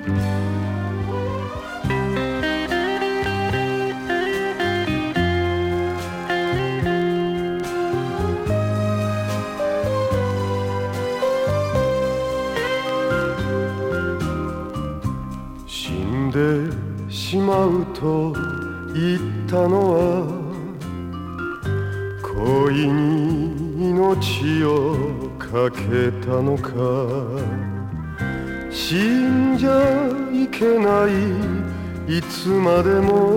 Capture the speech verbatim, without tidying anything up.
死んでしまうと言ったのは恋に命をかけたのか。死んじゃいけないいつまでも